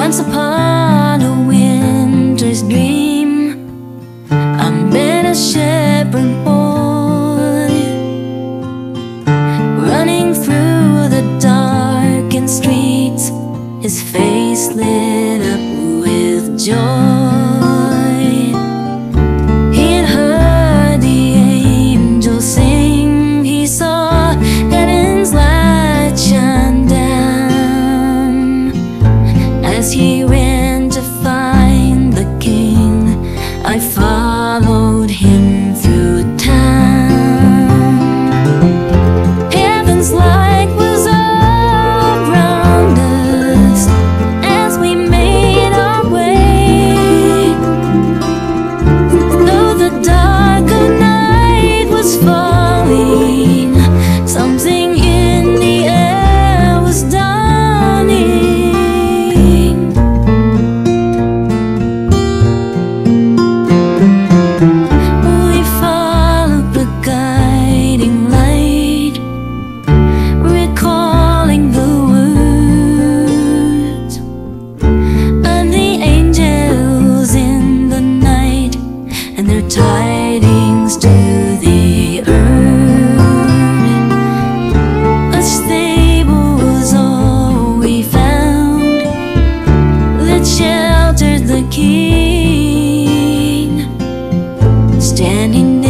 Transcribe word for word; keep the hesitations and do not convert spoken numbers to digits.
Once upon a winter's dream, I met a shepherd boy, running through the darkened streets, his face lit up with joy. He had heard the angels sing, he saw heaven's light shine down. As he ran to find the king, I followed him through town. Heaven's light was all around us as we made our way. Though the dark of night was falling, something in the air was dawning. We followed the guiding light, recalling the words of the angels in the night and their tidings to the earth. A stable was all we found that sheltered the king, standing